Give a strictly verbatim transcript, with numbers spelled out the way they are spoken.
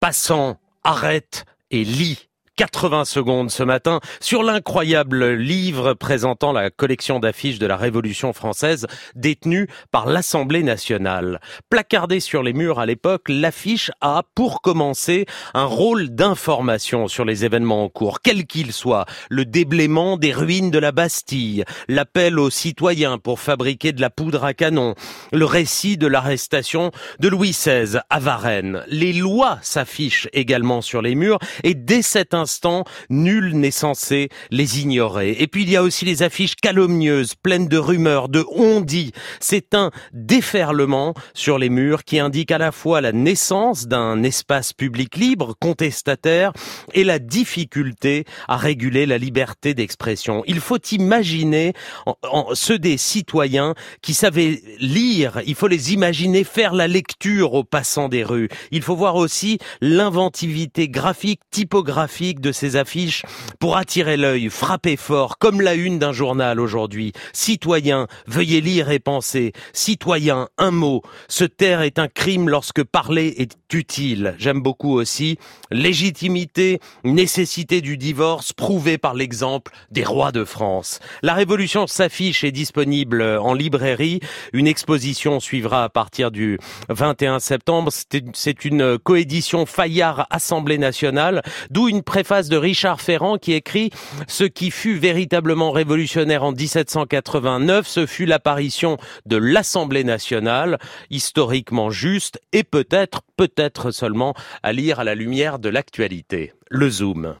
Passant, arrête et lis. quatre-vingts secondes ce matin sur l'incroyable livre présentant la collection d'affiches de la Révolution française détenue par l'Assemblée nationale. Placardée sur les murs à l'époque, l'affiche a, pour commencer, un rôle d'information sur les événements en cours, quels qu'ils soient. Le déblaiement des ruines de la Bastille, l'appel aux citoyens pour fabriquer de la poudre à canon, le récit de l'arrestation de Louis seize à Varennes. Les lois s'affichent également sur les murs et dès cet instant, nul n'est censé les ignorer. Et puis il y a aussi les affiches calomnieuses, pleines de rumeurs, de on-dit. C'est un déferlement sur les murs qui indique à la fois la naissance d'un espace public libre, contestataire, et la difficulté à réguler la liberté d'expression. Il faut imaginer en, en, ceux des citoyens qui savaient lire, il faut les imaginer faire la lecture aux passants des rues. Il faut voir aussi l'inventivité graphique, typographique de ces affiches pour attirer l'œil, frapper fort, comme la une d'un journal aujourd'hui. Citoyens, veuillez lire et penser. Citoyens, un mot. Se taire est un crime lorsque parler est utile. J'aime beaucoup aussi légitimité, nécessité du divorce, prouvée par l'exemple des rois de France. La Révolution s'affiche est disponible en librairie. Une exposition suivra à partir du vingt et un septembre. C'est une coédition Fayard-Assemblée nationale, d'où une préface de Richard Ferrand qui écrit « Ce qui fut véritablement révolutionnaire en dix-sept cent quatre-vingt-neuf, ce fut l'apparition de l'Assemblée nationale, historiquement juste et peut-être, peut-être seulement à lire à la lumière de l'actualité. » Le Zoom.